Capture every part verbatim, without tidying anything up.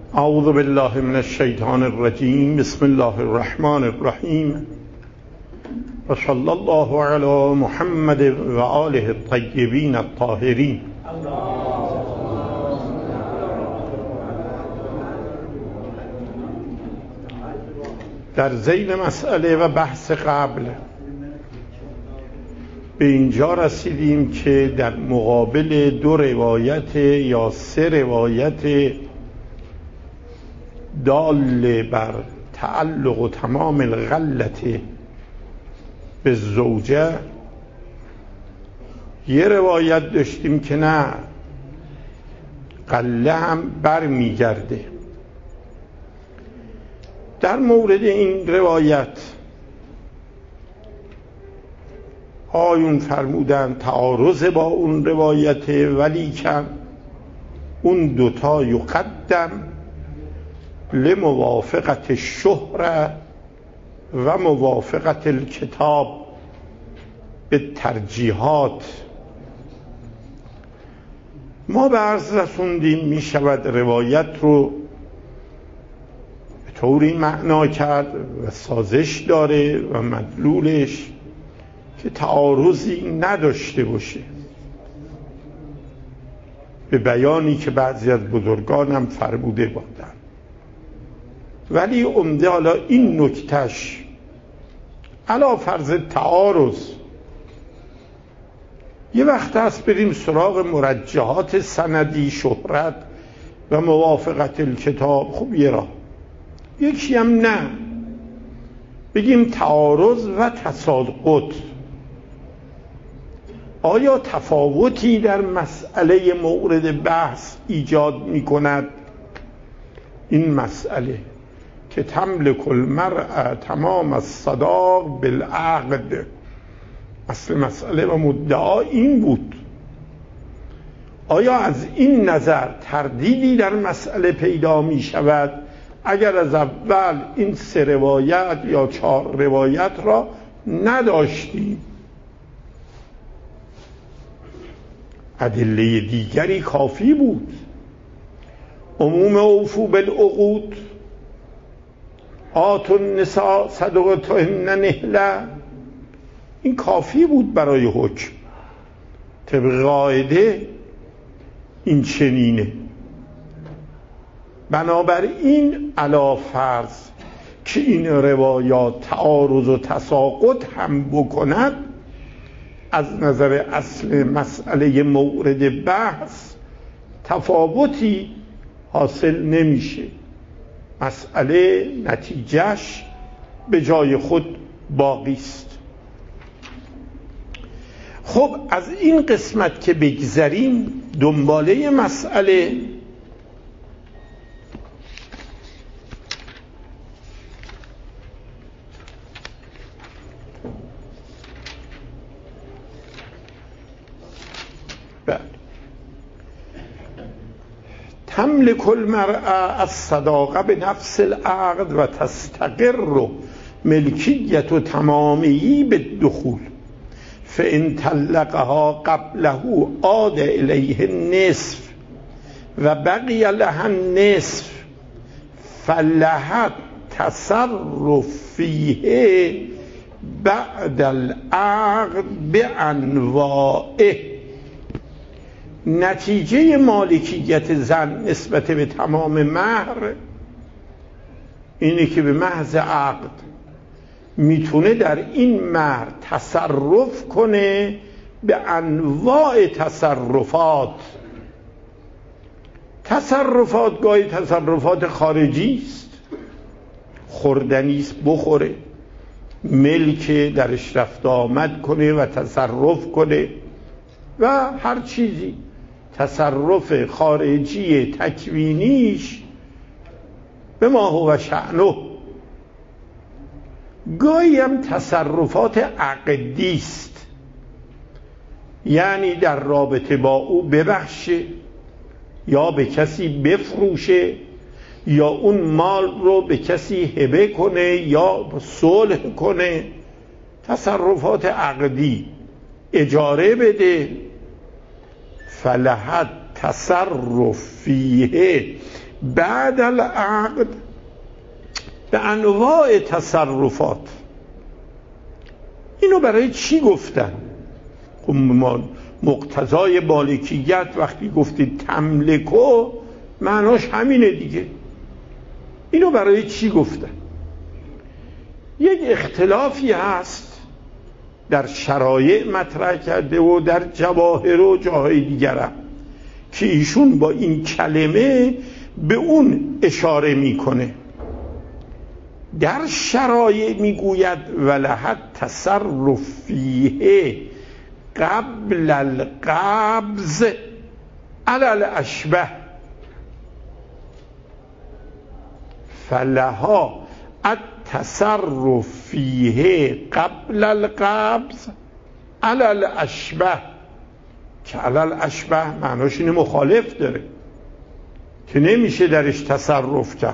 اعوذ بالله من الشیطان الرجیم. بسم الله الرحمن الرحیم و صلی الله علی محمد و آله الطیبین الطاهرین. در ذیل مسئله و بحث قبل به اینجا رسیدیم که در مقابل دو روایت یا سه روایت دال بر تعلق و تمام الغلت به زوجه یه روایت داشتیم که نه، غله هم بر میگرده. در مورد این روایت آیون فرمودن تعارض با اون روایت، ولی کن اون دوتا یقدم لموافقت الشهره و موافقت الکتاب به ترجیحات. ما به عرض رسوندیم می شود روایت رو به طوری معنا کرد و سازش داره و مدلولش که تعارضی نداشته باشه، به بیانی که بعضی از بزرگانم فرموده بودند. ولی عمده حالا این نکتش علا فرض تعارض یه وقت هست بریم سراغ مرجحات سندی، شهرت و موافقت الکتاب، خب یه راه. یکی هم نه، بگیم تعارض و تساقط. آیا تفاوتی در مسئله مورد بحث ایجاد می کند این مسئله که تملک المرأة تمام الصداق بالعقد؟ اصل مسئله و مدعا این بود. آیا از این نظر تردیدی در مسئله پیدا می شود اگر از اول این سه روایت یا چهار روایت را نداشتیم؟ ادله دیگری کافی بود. عموم اوفو بالعقود، آتوا النساء صدقاتهن نحله، این کافی بود برای حکم. طبق قاعده این چنینه. بنابراین علی فرض که این روایات تعارض و تساقط هم بکند، از نظر اصل مسئله مورد بحث تفاوتی حاصل نمیشه. مسئله نتیجهش به جای خود باقی است. خب از این قسمت که بگذریم، دنباله مسئله تملک المرأة الصداقه به نفس العقد و تستقر ملکیت و تمامی به دخول، فان طلقها قبله عاد الیه النصف و بقی لها النصف فلها تصرف فیه بعد العقد بانواعه. نتیجه مالکیت زن نسبت به تمام مهر اینه که به محض عقد میتونه در این مهر تصرف کنه به انواع تصرفات. تصرفات گاهی تصرفات خارجی است، خوردنی است بخوره، ملک درش رفت آمد کنه و تصرف کنه و هر چیزی. تصرف خارجی تکوینیش به ما هو شأنه. گاهی هم تصرفات عقدی است، یعنی در رابطه با او ببخشه یا به کسی بفروشه یا اون مال رو به کسی هبه کنه یا صلح کنه. تصرفات عقدی، اجاره بده، فلحت تصرف فیه بعد العقد به انواع تصرفات. اینو برای چی گفتن؟ خب ما مقتضای مالکیت وقتی گفتید تملکو معناش همینه دیگه. اینو برای چی گفتن؟ یک اختلافی هست در شرایع مطرح کرده و در جواهر و جاهای دیگرم که ایشون با این کلمه به اون اشاره میکنه. در شرایع میگوید ولحت تصرف فیه قبل القبض علی الاشبه فلها التصرف فیه قبل القبض علی الاشبه که علی الاشبه معناش اینه مخالف داره که نمیشه درش تصرف کرد.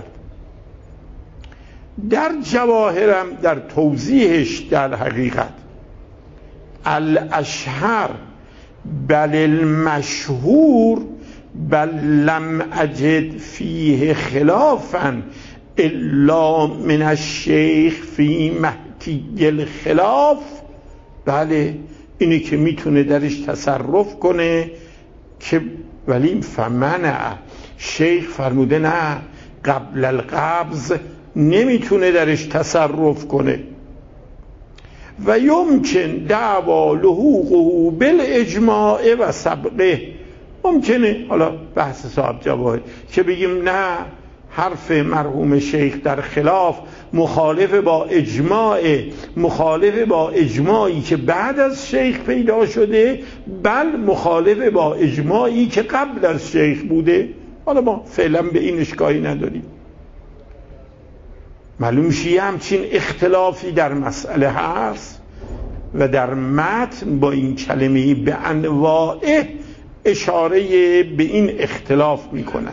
در جواهرم در توضیحش در حقیقت الاشهر بل المشهور بل لم اجد فیه خلافا الا من الشیخ فی محکی الخلاف. بله اینی که میتونه درش تصرف کنه که ولی فمنع شیخ فرموده نه قبل القبض نمیتونه درش تصرف کنه. و یمکن دعوا لحوقه بالاجماع و سبقه. ممکنه حالا بحث صاحب جواهر که بگیم نه حرف مرحوم شیخ در خلاف مخالف با اجماع، مخالف با اجماعی که بعد از شیخ پیدا شده، بل مخالف با اجماعی که قبل از شیخ بوده. حالا ما فعلا به این اشکالی نداریم. معلوم شیه همچین اختلافی در مسئله هست و در متن با این کلمه به انواع اشاره به این اختلاف میکنن.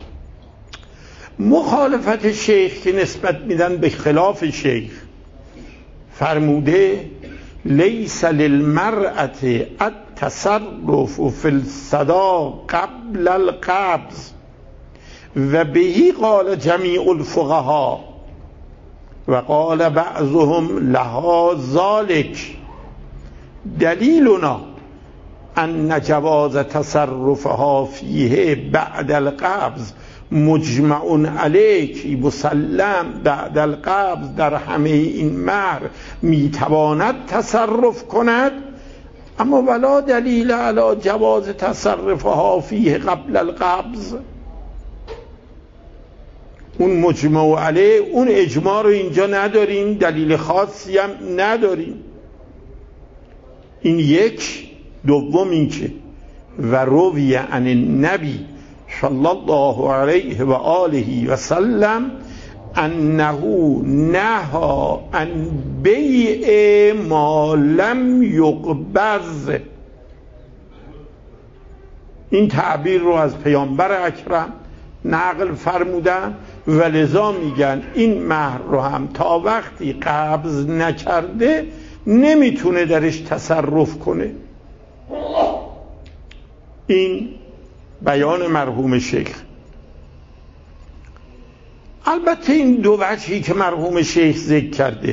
مخالفت شیخ که نسبت میدن به خلاف شیخ، فرموده لیس للمرأة التصرف فی الصدا قبل القبض و بهی قال جمیع الفقهاء و قال بعضهم لها ذلك دلیلنا ان جواز تصرفها فیه بعد القبض مجمع علیک مسلم بعد القبض در همه این مهر میتواند تصرف کند، اما ولا دلیل علی جواز تصرفها فیه قبل القبض. اون مجمع علیه اون اجماع رو اینجا نداریم، دلیل خاصی هم نداریم. این یک. دوم این که و روی عن النبی صلی الله علیه و آله و سلم انه نهی عن بیع ما لم یقبض. این تعبیر رو از پیامبر اکرم نقل فرمودن و لذا میگن این مهر رو هم تا وقتی قبض نکرده نمیتونه درش تصرف کنه. این بیان مرحوم شیخ. البته این دو وجهی که مرحوم شیخ ذکر کرده،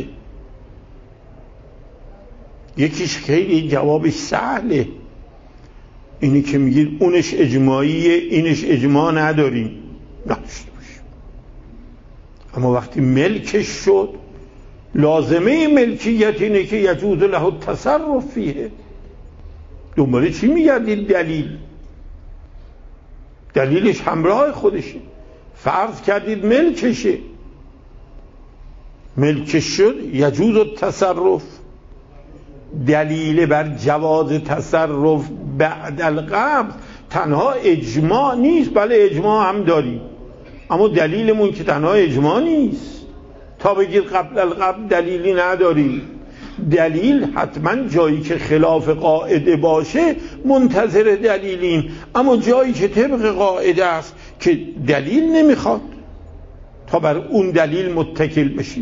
یکیش خیلی جوابش سهله، اینی که میگید اونش اجماعیه اینش اجماع نداریم، نداشته باشیم. اما وقتی ملکش شد لازمه ملکیت اینه که یجوز له التصرف فیه. دنباله چی میگردید؟ دلیل. دلیلش همراه خودشه. فرض کردید ملکشه، ملکش شد یجوز التصرف. دلیل بر جواز تصرف بعد القبض تنها اجماع نیست، بله اجماع هم داریم، اما دلیلمون که تنها اجماع نیست. تا بگید قبل القبض دلیلی نداریم. دلیل حتما جایی که خلاف قاعده باشه منتظر دلیلیم، اما جایی که طبق قاعده است که دلیل نمیخواد تا بر اون دلیل متکل بشیم.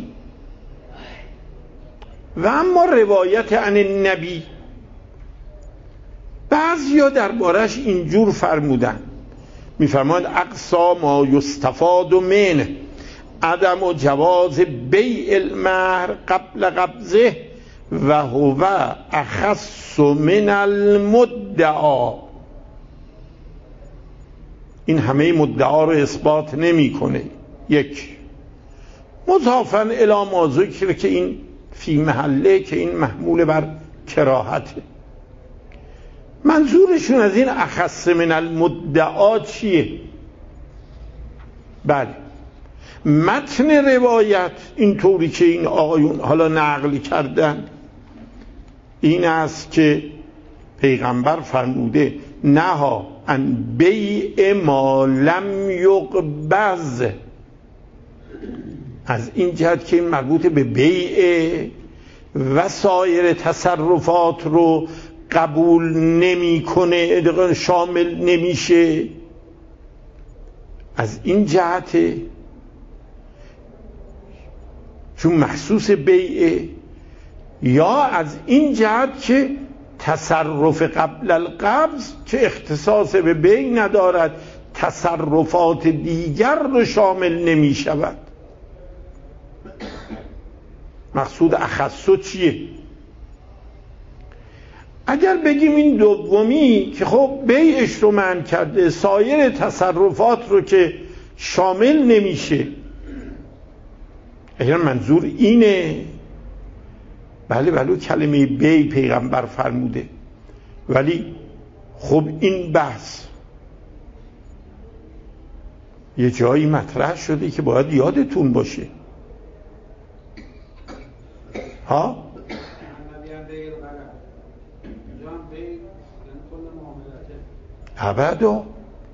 و اما روایت عن النبی، بعضیا دربارش اینجور فرمودن میفرماید اقصا ما یستفاد من عدم و جواز بیع المهر قبل قبضه و هو اخص من المدعا. این همه مدعا رو اثبات نمیکنه. یک، مضافاً الی ما ذکر که این فی محله، که این محمول بر کراهته. منظورشون از این اخص من المدعا چیه؟ بله، متن روایت این طوری که این آقایون حالا نقل کردن این است که پیغمبر فرموده نها ان بیع ما لم یقبض، از این جهت که این مربوط به بیع و سایر تصرفات رو قبول نمیکنه، شامل نمیشه. از این جهت چون مخصوص بیع، یا از این جهت که تصرف قبل القبض که اختصاص به بیع ندارد، تصرفات دیگر رو شامل نمی شود. مقصود اخصو چیه؟ اگر بگیم این دومی که خب بیعش رو منع کرده، سایر تصرفات رو که شامل نمیشه، اگر منظور اینه، بله بله کلمه بیع پیغمبر فرموده، ولی خب این بحث یه جایی مطرح شده که باید یادتون باشه. ها؟ ابدا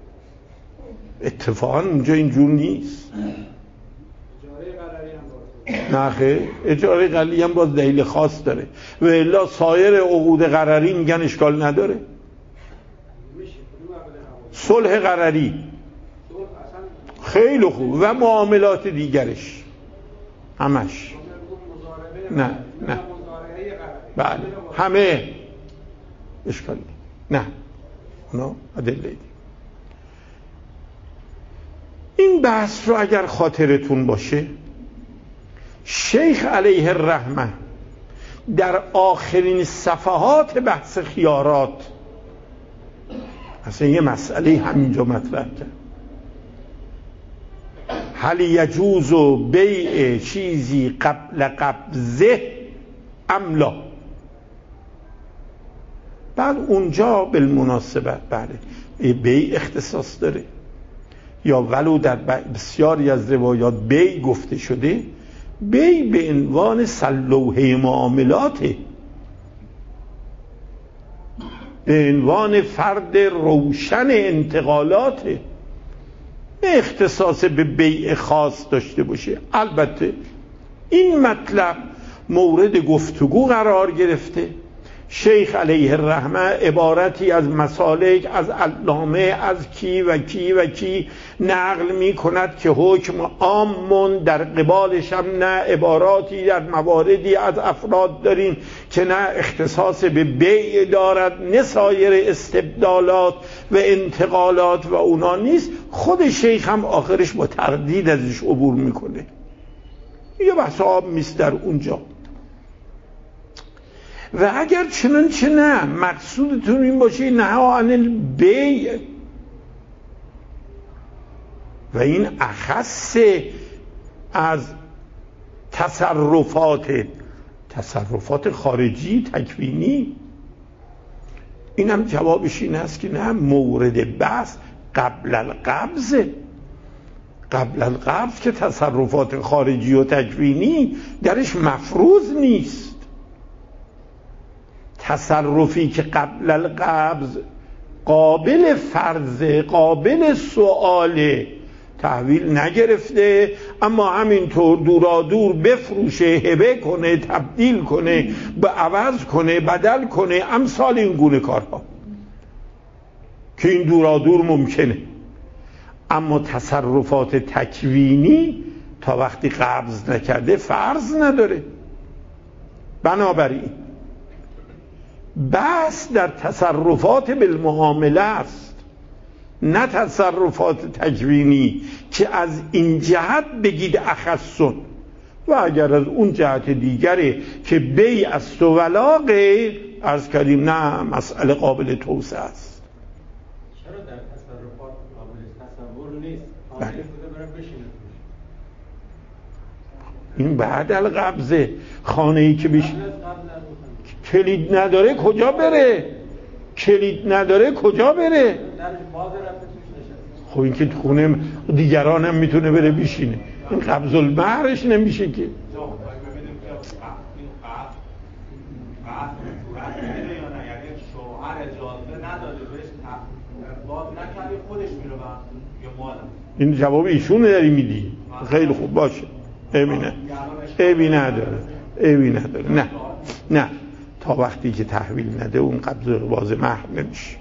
اتفاقا اونجا اینجور نیست. نه خیر، اجاره قراری هم باز دلیل خاص داره و الا سایر عقود قراری میگن اشکال نداره. صلح قراری خیلی خوب و معاملات دیگرش همش نه نه بله همه اشکال نه اونا ادله. این بحث رو اگر خاطرتون باشه شیخ علیه الرحمه در آخرین صفحات بحث خیارات اصلا یه مسئله همینجا مطرح کرد. هل یجوز بیع چیزی قبل قبضه ام لا؟ بعد اونجا بالمناسبت بله بیع اختصاص داره، یا ولو در بسیاری از روایات بیع گفته شده، بیع به عنوان سلوحه معاملاته، به عنوان فرد روشن انتقالاته، نه اختصاص به بیع خاص داشته باشه. البته این مطلب مورد گفتگو قرار گرفته. شیخ علیه الرحمه عبارتی از مسالک از علامه از کی و کی و کی نقل می کند که حکم عامون، در قبالش هم نه عباراتی در مواردی از افراد داریم که نه اختصاص به بیع دارد نه سایر استبدالات و انتقالات و اونا نیست. خود شیخ هم آخرش با تردید ازش عبور میکنه، یه بحث آب میست در اونجا. و اگر چنانچه نه مقصودتون این باشه نها عن البیع و این اخص از تصرفات تصرفات خارجی تکوینی، این هم جوابش این است که نه، مورد بحث قبل القبض. قبل القبض که تصرفات خارجی و تکوینی درش مفروض نیست. تصرفی که قبل القبض قابل فرضه، قابل سؤاله، تحویل نگرفته اما همینطور دورادور بفروشه، هبه کنه، تبدیل کنه، به عوض کنه، بدل کنه، امثال این گونه کارها که این دورادور ممکنه. اما تصرفات تکوینی تا وقتی قبض نکرده فرض نداره. بنابراین بحث در تصرفات بالمعامله است، نه تصرفات تکوینی که از این جهت بگید اخصن، و اگر از اون جهت دیگره که بی از تو ولاقه عرض کردیم نه مسئله قابل توسعه است. چرا در تصرفات قابل تصور نیست؟ بله. این بعد القبضه، خانه ای که بیش کلید نداره کجا بره؟ کلید نداره کجا بره؟ خب این که خونه دیگران هم میتونه بره بشینه، این قبض المهرش نمیشه که. این جواب ایشونه داری میدی؟ خیلی خوب باشه، عیبی نداره، عیبی نداره، عیبی نداره. نه نه تا وقتی که تحویل نده اون قبض باز مهر نمیشه.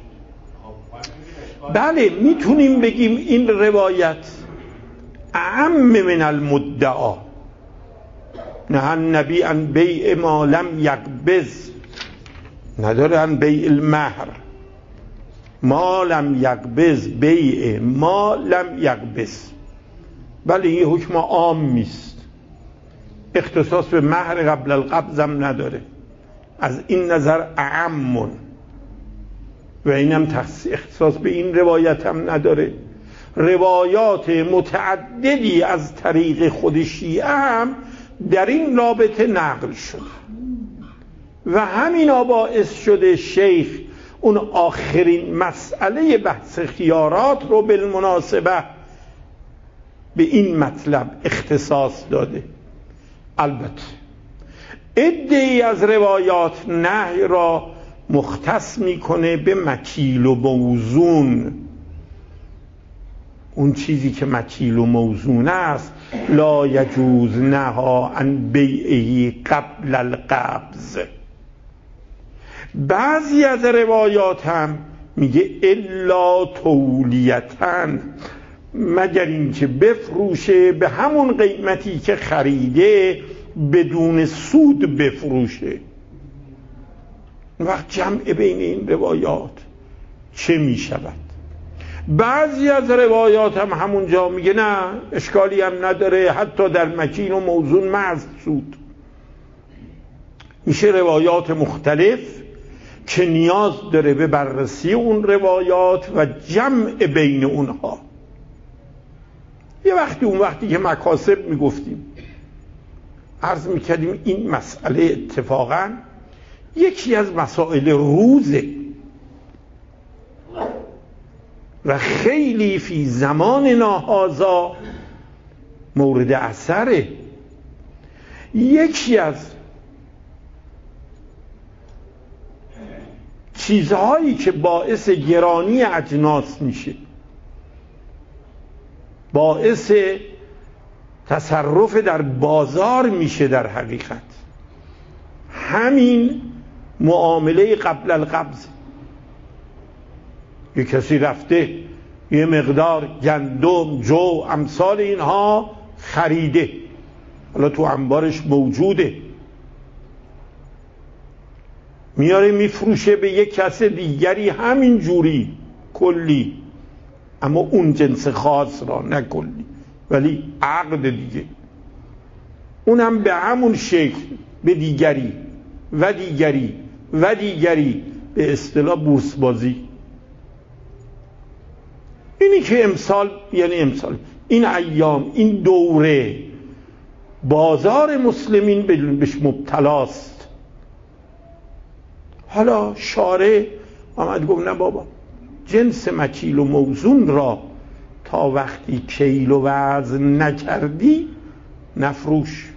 بله میتونیم بگیم این روایت اعم من المدعا، نه النبی ان بیع ما لم یقبض، نداره ان بیع المهر، ما لم یقبض بیع ما لم یقبض. بله این حکم عام نیست، اختصاص به مهر قبل القبض هم نداره، از این نظر اعمون، و اینم اختصاص به این روایت هم نداره. روایات متعددی از طریق خود شیعه هم در این رابطه نقل شده و همینا باعث شده شیخ اون آخرین مسئله بحث خیارات رو بالمناسبه به این مطلب اختصاص داده. البته عده‌ای از روایات نهی را مختص میکنه به مکیل و موزون، اون چیزی که مکیل و موزون است. لا یجوز نها عن بیعه قبل القبض. بعضی از روایات هم میگه الا تولیتن، مگر اینکه بفروشه به همون قیمتی که خریده بدون سود بفروشه. وقت جمع بین این روایات چه می شود؟ بعضی از روایات هم همونجا میگه نه اشکالی هم نداره، حتی در مکین و موزون محض سود. میشه روایات مختلف که نیاز داره به بررسی اون روایات و جمع بین اونها. یه وقتی اون وقتی که مکاسب میگفتیم عرض میکردیم این مسئله اتفاقا یکی از مسائل روزه و خیلی فی زماننا هذا مورد اثره. یکی از چیزهایی که باعث گرانی اجناس میشه، باعث تصرف در بازار میشه، در حقیقت همین معامله قبل القبض. یه کسی رفته یه مقدار گندم، جو، امثال اینها خریده، حالا تو انبارش موجوده، میاره میفروشه به یک کس دیگری همین جوری کلی، اما اون جنس خاص را نه کلی ولی عقد دیگه، اونم به همون شکل به دیگری و دیگری و دیگری، به اصطلاح بورس بازی. اینی که امسال یعنی امسال این ایام این دوره بازار مسلمین بهش مبتلاست. حالا شارع آمد گفت نه بابا، جنس مکیل و موزون را تا وقتی کیل و وزن نکردی نفروش،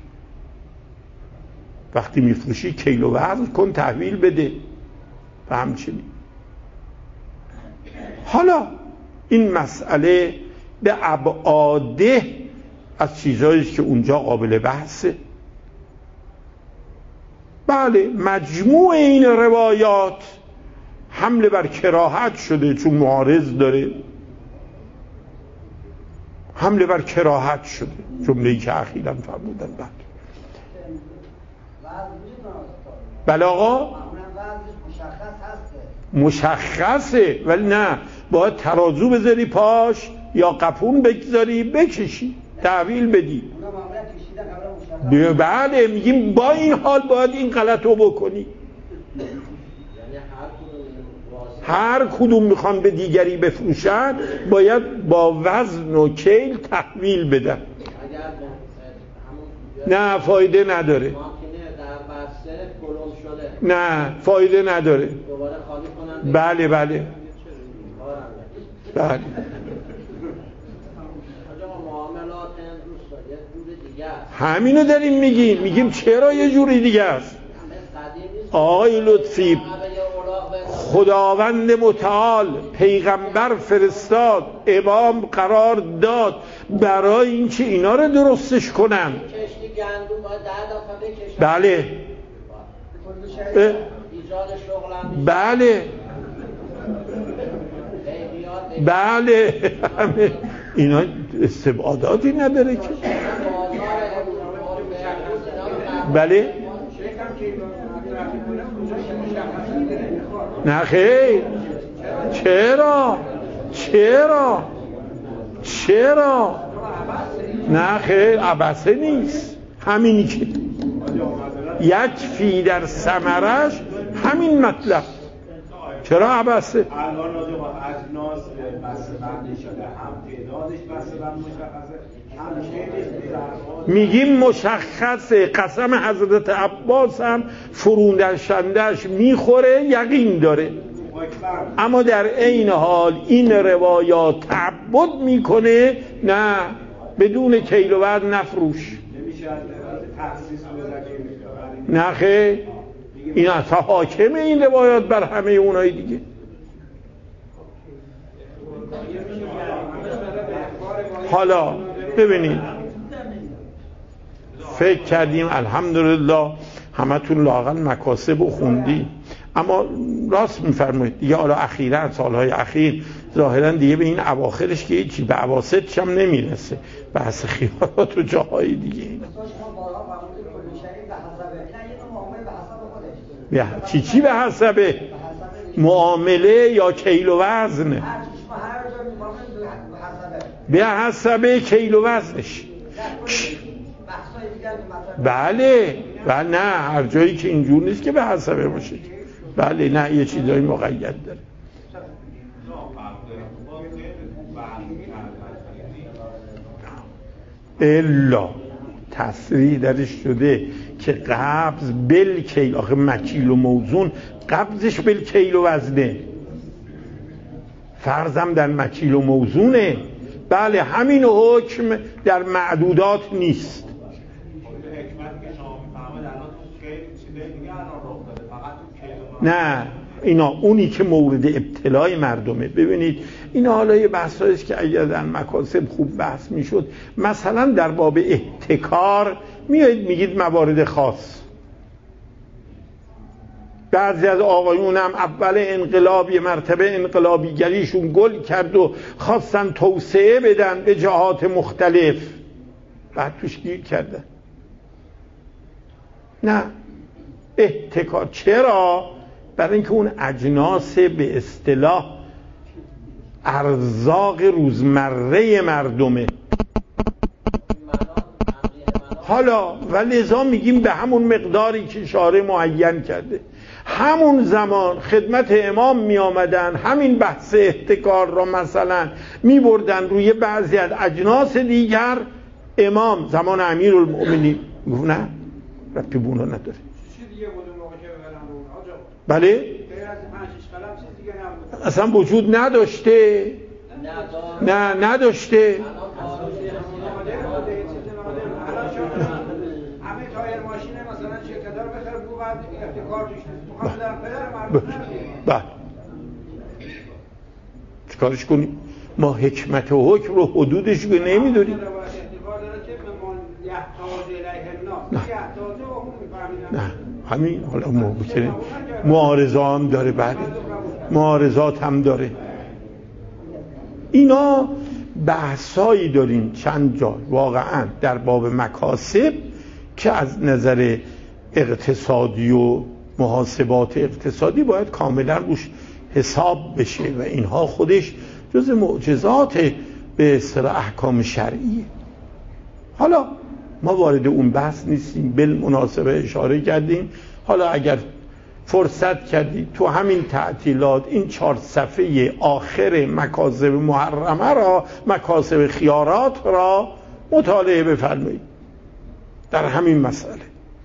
وقتی میفروشی کیل و وزن کن تحویل بده و همچنین. حالا این مسئله به ابعاده از چیزهایی که اونجا قابل بحثه. بله مجموع این روایات حمله بر کراهت شده، چون معارض داره، حمله بر کراهت شده، جمله‌ای که اخیراً فرمودن. بعد بله آقا مشخص هست مشخصه، ولی نه باید ترازو بذاری پاش یا قپون بگذاری بکشی تحویل بدی. بله میگیم با این حال باید این غلط رو بکنی. هر کدوم میخوان به دیگری بفروشن باید با وزن و کیل تحویل بدن. نه فایده نداره. نه فایده نداره. بله بله بله. همینو داریم میگیم. میگیم چرا یه جوری دیگه است. آقای لطفی خداوند متعال پیغمبر فرستاد، امام قرار داد برای اینکه اینا رو درستش کنن. بله بله بله اینا استبعاداتی نداره که. بله نه خیر. چرا چرا چرا نه خیر عبسه نیست. همینی که یک فی در ثمرش همین مطلب. چرا عبسه؟ الان راجع با اجناس بسته بندی شده، هم تعدادش بسته بند مشخصه، هم شیلش میگیم مشخصه. قسم حضرت عباس هم فروندشندش میخوره، یقین داره. اما در عین حال این روایات تعبد میکنه نه بدون کیل و وزن نفروش. نه خیر. این اصلا حاکمه این روایات بر همه اونای دیگه. حالا ببینید فکر کردیم الحمدلله همتون لااقل مکاسب و خوندی، اما راست میفرمایید دیگه. حالا اخیراً سالهای اخیر ظاهراً دیگه به این اواخرش که هیچی، به اواسطش هم نمیرسه، بحث خیارات و جاهای دیگه اینا. چی چی به حسبه؟ معامله یا کیل و وزن؟ به حسبه کیل و وزنش. بله و نه هر جایی که اینجور نیست که به حسبه باشه. بله نه یه چیزایی مقید داره. الا تصریح درش شده که قبض بالکیل، آخه مکیل و موزون قبضش بالکیل و وزنه، فرضم در مکیل و موزونه. بله همین حکم در معدودات نیست. نه اینا اونی که مورد ابتلای مردمه. ببینید این حالا یه بحثایی است که اگر در مکاسب خوب بحث میشد، مثلا در باب احتکار میایید میگید موارد خاص. بعضی از آقایون هم اول انقلاب یه مرتبه انقلابیگریشون گل کرد و خواستن توسعه بدن به جهات مختلف، بعد توش گیر کردن. نه احتکار چرا؟ برای اینکه اون اجناس به اصطلاح ارزاق روزمره مردمه. حالا و لذا میگیم به همون مقداری که شارع معین کرده. همون زمان خدمت امام می آمدن همین بحث احتکار را مثلا می بردن روی بعضی از اجناس دیگر. امام زمان امیرالمؤمنین گفت نه ربطی به اونا نداره. بله اصلا وجود نداشته. نه نداشته. همه تایر ماشین مثلا شرکت‌ها رو بخره بگو بعد احتکار توش نیست. تو خود پدر مردم بله چیکارش کنیم؟ ما حکمت و حکم رو حدودش رو نمیدونیم. نه همین حالا ما بکنیم معارضه هم داره. بله معارضات هم داره. اینا بحثایی داریم چند جا واقعا در باب مکاسب که از نظر اقتصادی و محاسبات اقتصادی باید کاملا روش حساب بشه و اینها خودش جز معجزات به اصطلاح احکام شرعیه. حالا ما وارد اون بحث نیستیم، بالمناسبه اشاره کردیم. حالا اگر فرصت کردید تو همین تعطیلات این چهار صفحه آخر مکاسب محرمه را، مکاسب خیارات را مطالعه بفرمایید در همین مسئله.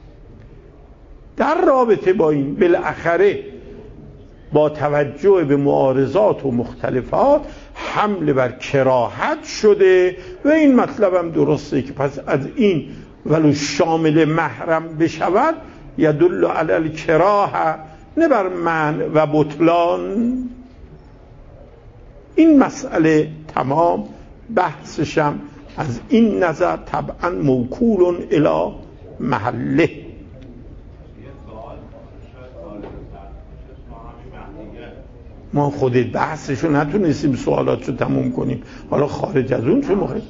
در رابطه با این بالاخره با توجه به معارضات و مختلفات حمله بر کراهت شده و این مطلب هم درسته که پس از این ولو شامل محرم بشود یدل علی الکراهه نه بر منع و بطلان. این مسئله تمام بحثشم از این نظر طبعا موکول الی محله. ما خود بحثشو نتونستیم سوالاتشو تموم کنیم، حالا خارج از اون چه موقع الان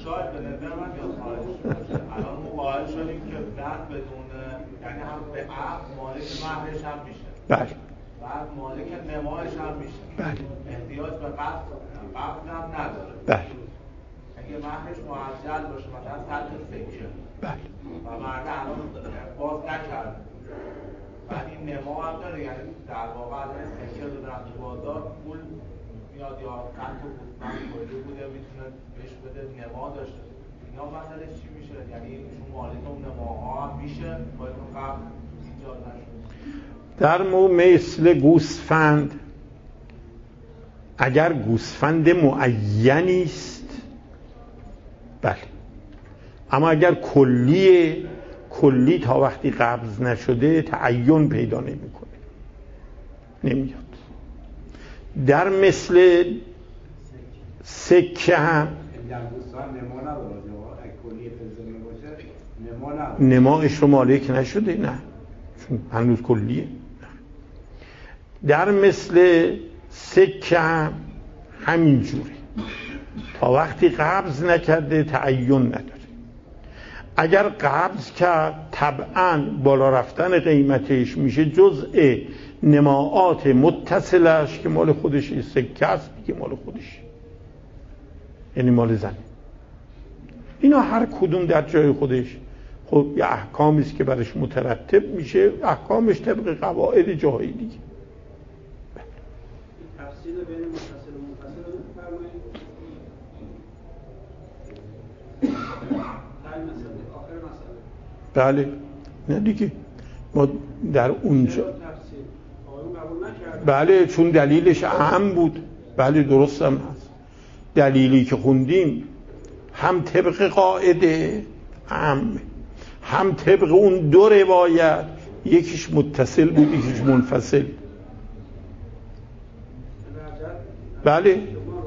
مقاعد شدیم که بعد بدون یعنی هم به عقد مالک مهرش هم میشه، بله، بعد مالک نمایش هم میشه، بله، احتیاج به قبض قبض هم نداره، بله، اگه مهرش معجل باشه مثلا صد سکه، بله، و مرد الان باز نکرد، بعد این نما هم داره، یعنی در واقع الان سکه رو در بازار پول میاد یا قند و بودمن کلی بوده میتونه بهش بده نما داشته، اینا مسئله چی میشه؟ یعنی چون مالک اون نماها هم میشه باید اون قبل ایجاد نشده. در مو مثل گوسفند اگر گوسفند معینی است بله، اما اگر کلیه کلی تا وقتی قبض نشده تعین پیدا نمیکنه، نمیاد. در مثل سکه هم در گوسفند نما نداره، اگه کلیه تلزمی باشه نما نداره، نمایش رو مالک نشده، نه چون هنوز کلیه. در مثل سکه هم همین جوره، تا وقتی قبض نکرده تعین نداره. اگر قبض کرد طبعا بالا رفتن قیمتش میشه جزء نماعات متصلش که مال خودش سکه است که مال خودش، یعنی مال زن. اینا هر کدوم در جای خودش خب یه احکامی است که برش مترتب میشه، احکامش طبق قواعد جاهای دیگه. تفصیل بین متصل و منفصل رو بفرمایید. تای مسئله آخر مسئله بله، نه دیگه ما در اونجا بله چون دلیلش اهم بود، بله درست هم هست. دلیلی که خوندیم هم طبق قاعده هم هم طبق اون دو روایت، یکیش متصل بود یکیش منفصل. بله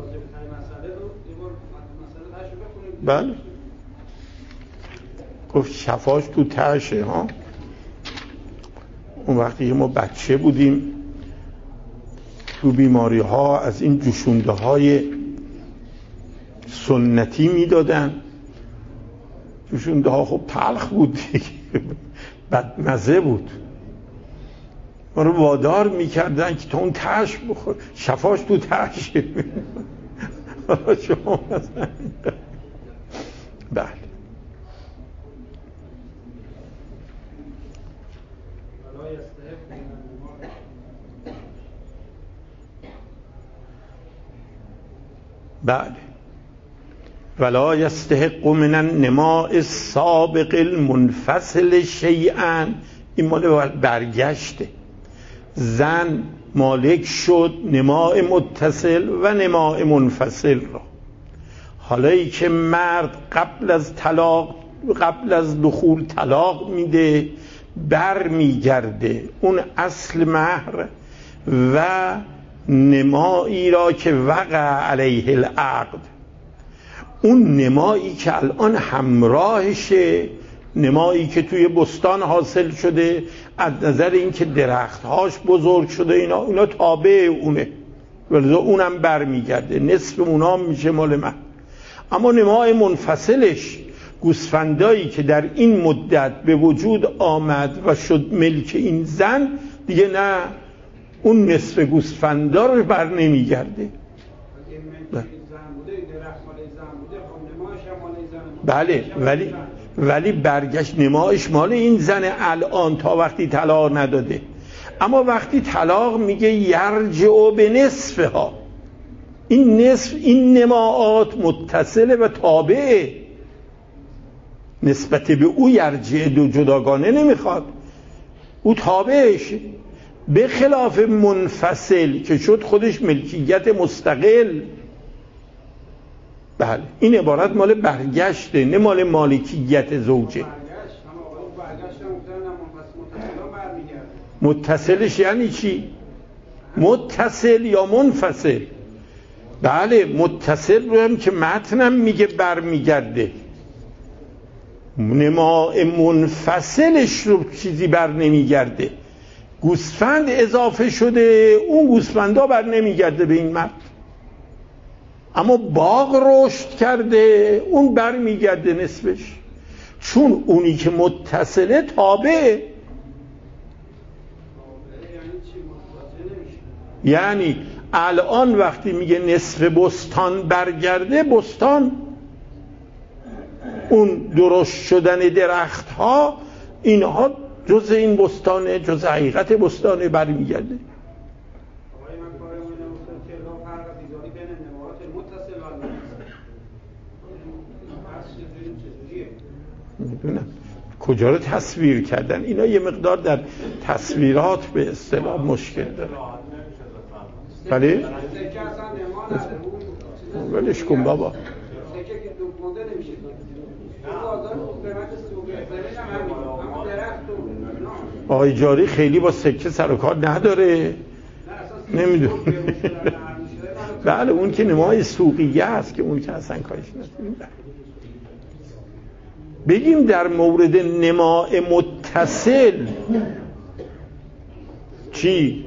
بله گفت شفاش تو تشه ها. اون وقتی که ما بچه بودیم تو بیماری ها از این جوشونده های سنتی میدادن. جوشونده ها خب تلخ بود دیگه، بدمزه بود، ما رو وادار میکردن که تو اون تش بخور، شفاش تو تش. شما مثلا بله بله ولا یستحق من النماء السابق المنفصل شیئا. این مال برگشته، زن مالک شد نماء متصل و نماء منفصل را. حالایی که مرد قبل از طلاق قبل از دخول طلاق میده، بر میگرده اون اصل مهر و نمایی را که وقع علیه العقد، اون نمایی که الان همراهشه، نمایی که توی بستان حاصل شده از نظر اینکه درختهاش بزرگ شده، اینا اینا تابع اونه، ولذا اونم برمیگرده، نصف اونام میشه مال من. اما نمای منفصلش گوسفندایی که در این مدت به وجود آمد و شد ملک این زن، دیگه نه اون نصف گوسفندا رو بر نمیگرده. بله ولی ولی برگشت نمایش مال این زن الان تا وقتی طلاق نداده، اما وقتی طلاق میگه یرجع به نصفها، این نصف این نماعات متصله و تابعه نسبت به او، یرجع دو جداگانه نمیخواد، او تابعش، به خلاف منفصل که شد خودش ملکیت مستقل. بله این عبارت مال برگشته نه مال مالکیت زوجه. متصلش یعنی چی؟ متصل یا منفصل؟ بله متصل رو هم که متنم میگه برمیگرده، نماء منفصلش رو چیزی بر نمیگرده. گوسفند اضافه شده، اون گوسفندا بر نمیگرده به این مرد، اما باغ رشد کرده اون بر میگرده نصفش، چون اونی که متصله تابعه. یعنی الان وقتی میگه نصف بستان برگرده، بستان اون درشت شدن درخت ها اینها جز این بستانه، جز حقیقت بستانه برمیگرده. میدونم کجا رو تصویر کردن اینا، یه مقدار در تصویرات به اصطلاح مشکل داره. بله؟ ولش کن بابا. آقای جاری خیلی با سکه سر و کار نداره، نمیدونه. بله اون که نمای سوقیه است که اون که اصلا کارش نداریم. بگیم در مورد نماء متصل چی؟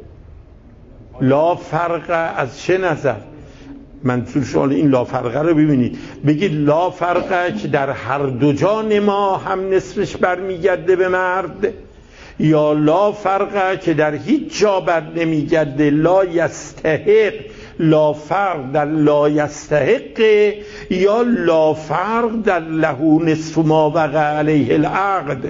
لا فرق از چه نظر؟ منظور شما این لا فرقه رو ببینید، بگید لا فرقه که در هر دو جا نما هم نصفش برمیگرده به مرد، یا لا فرقه که در هیچ جا بر نمیگرده. لا یستحق، لا فرق در لا یستحق، یا لا فرق در له نصف ما وقع علیه العقد.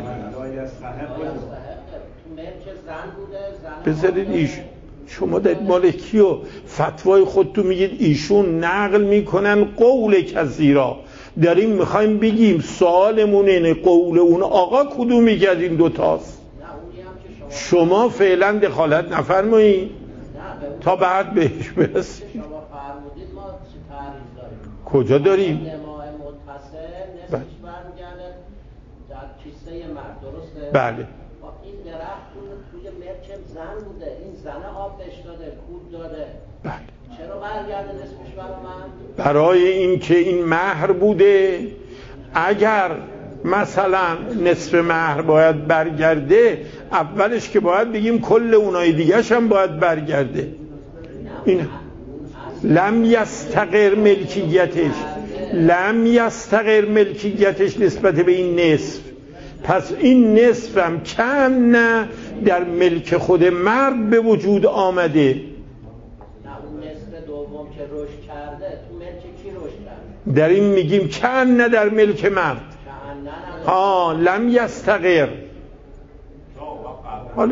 بذارید ایش شما در مال کیو فتوای خودتون میگید ایشون نقل میکنن قول کسی را، داریم میخوایم بگیم سوالمون اینه قول اون آقا کدومی که از این دوتاست؟ شما فعلا دخالت نفرمایید تا بعد بهش برسیم. شما فرمودید ما چه تعریف داریم؟ کجا داریم؟ نماء متصل نصفش برمیگرده در کیسه مرد، درسته؟ بله. این درخت توی مرکب زن بوده، این زن آب بهش داده، کود داده. بله. چرا برگرده نصفش برای من؟ برای این که این مهر بوده. اگر مثلا نصف مهر باید برگرده، اولش که باید بگیم کل اونای دیگه‌ش هم باید برگرده. این لم یستقر ملکیتش، لم یستقر ملکیتش نسبت به این نصف، پس این نصف هم کم نه در ملک خود مرد به وجود آمده. نه اون نصف دوم که رشد کرده تو ملک کی رشد کرده؟ در این میگیم کم نه در ملک مرد. ها لم یستقر. حالا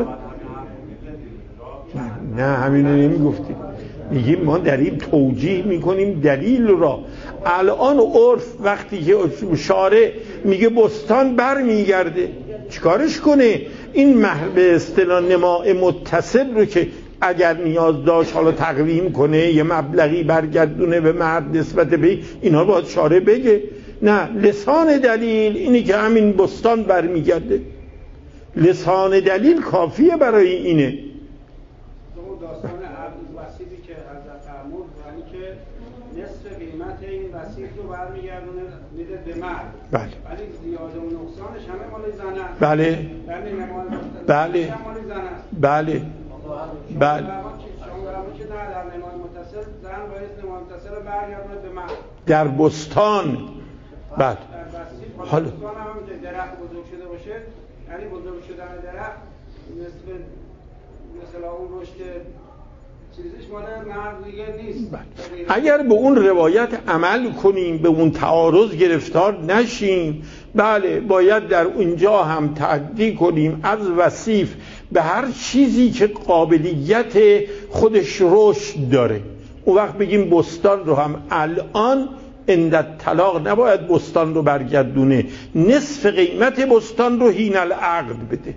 نه همینو نمیگفتیم، میگیم ما در این توجیه میکنیم دلیل را. الان عرف وقتی که شارع میگه بستان بر میگرده چیکارش کنه؟ این مهر به اصطلاح نماء متصل رو که اگر نیاز داشت حالا تقویم کنه یه مبلغی برگردونه به مرد نسبت به اینا باید شارع بگه. نه، لسان دلیل اینی که همین بستان برمیگرده، لسان دلیل کافیه برای اینه. اون داستان عبد وسیعی که حضرت فرمود یعنی که نصف قیمت این وسیع رو برمیگردونه میده به مرد. بله. ولی زیاده و نقصانش همه مال زن است. بله. یعنی مال بله. مال زن است. بله. بله. که نه در نمای متصل زن باید نمای متصل رو برگردونه به مرد. در بستان. بله. حالا درخت بزرگ شده باشه، یعنی بزرگ شدن درخت نصف مثلا اون رشد چیزش مال مرد دیگه نیست. اگر به اون روایت عمل کنیم، به اون تعارض گرفتار نشیم، بله باید در اونجا هم تعدی کنیم از وصیف به هر چیزی که قابلیت خودش رشد داره. اون وقت بگیم بستان رو هم الان عند طلاق نباید بستان رو برگردونه، نصف قیمت بستان رو حین العقد بده.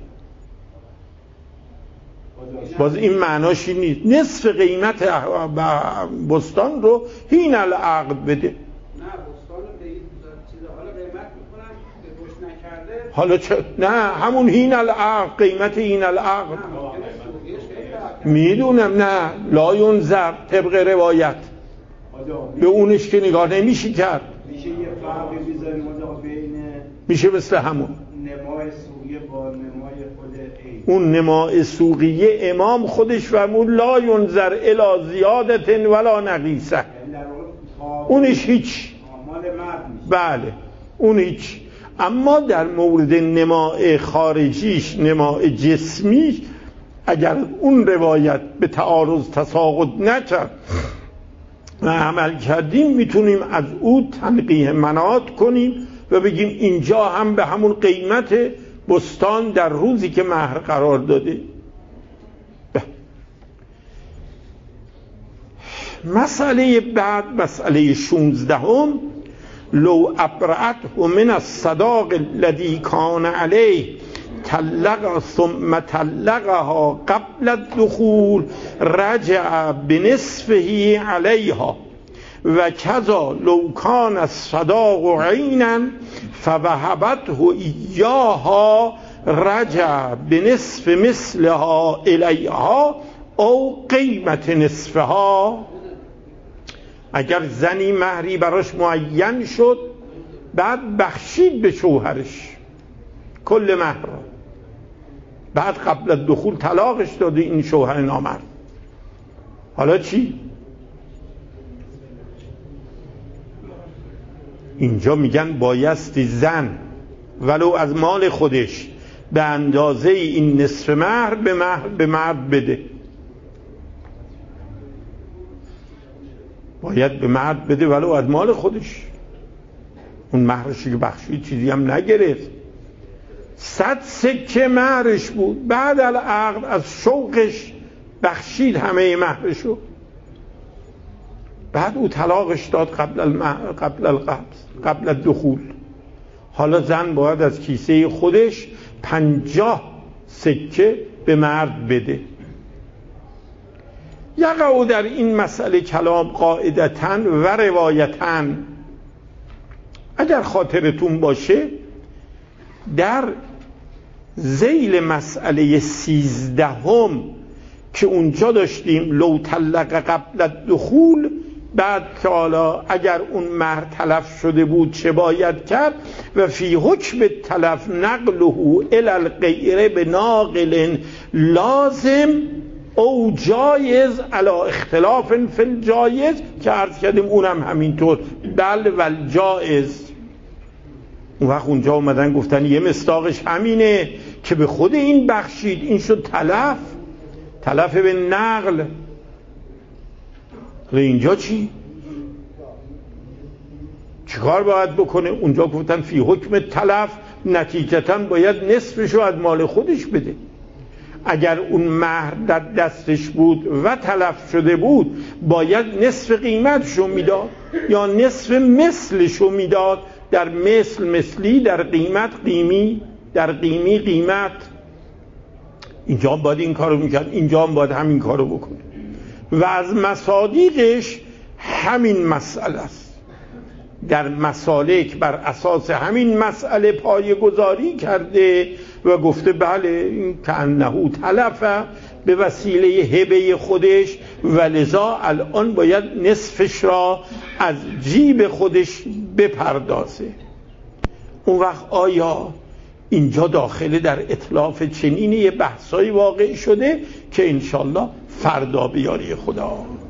باز این معناش این نیست نصف قیمت بستان رو حین العقد بده. نه بستان رو به چیز حالا قیمت میکنم به گوش نکرده حالا چه؟ نه همون حین العقد، قیمت حین العقد میدونم. نه لا ینظر طبق روایت به اونش که نگاه نمیشه کرد. میشه یه فرقی بذاریم بین میشه مثل همون نمای سوقیه با نمای خود عین. اون نمای سوقیه امام خودش فرمود لا ینظر الی زیادت ولا نقیصه، اونش هیچ مال مرد میشه. بله اون هیچ. اما در مورد نمای خارجیش، نمای جسمیش، اگر اون روایت به تعارض تساقط نکرد و عمل کردیم میتونیم از او تنقیح منات کنیم و بگیم اینجا هم به همون قیمت بستان در روزی که مهر قرار داده. مسئله بعد، مسئله شونزدهم، لو ابرعته من الصداق الذي كان عليه طلق ثم طلقها قبل الدخول رجع بنصفه عليها و کذا لو کان الصداق عینا فوهبته ایاها رجع بنصف مثلها الیها او قیمت نصفها. اگر زنی مهری براش معین شد بعد بخشید به شوهرش کل مهر، بعد قبل دخول طلاقش داده این شوهر نامرد، حالا چی؟ اینجا میگن بایستی زن ولو از مال خودش به اندازه این نصف مهر به مهر به مرد بده، باید به مرد بده ولو از مال خودش. اون مهرشی که بخشید چیزی هم نگرفت، صد سکه مهرش بود، بعد العقد از شوقش بخشید همه مهرشو، بعد او طلاقش داد قبل المهر قبل القبض قبل الدخول. حالا زن باید از کیسه خودش پنجاه سکه به مرد بده. یقع در این مسئله کلام قاعدتاً و روایتاً. اگر خاطرتون باشه در ذیل مسئله سیزدهم که اونجا داشتیم لو طلق قبل الدخول، بعد که حالا اگر اون مهر تلف شده بود چه باید کرد، و فی حکم تلف نقله الی الغیر بناقل لازم او جایز علی اختلاف فی الجایز، که عرض کردیم اونم همینطور بل والجایز. اون وقت اونجا اومدن گفتن یه مصداقش همینه که به خود این بخشید، این شد تلف، تلف به نقل. اینجا چی؟ چیکار باید بکنه؟ اونجا گفتن فی حکم تلف، نتیجتاً باید نصفشو از مال خودش بده. اگر اون مهر در دستش بود و تلف شده بود باید نصف قیمتشو میداد یا نصف مثلشو میداد. در مثل مثلی، در قیمت قیمی، در قیمی قیمت. اینجا هم باید این کارو میکرد، اینجا هم باید همین کارو بکنه. و از مصادیقش همین مسئله است. در مسالک بر اساس همین مسئله پایه گذاری کرده و گفته بله این کأنه تلفه به وسیله هبه خودش و لذا الان باید نصفش را از جیب خودش بپردازه. اون وقت آیا اینجا داخل در اطلاف چنین یه بحثایی واقع شده که انشالله فردا بیاری خدا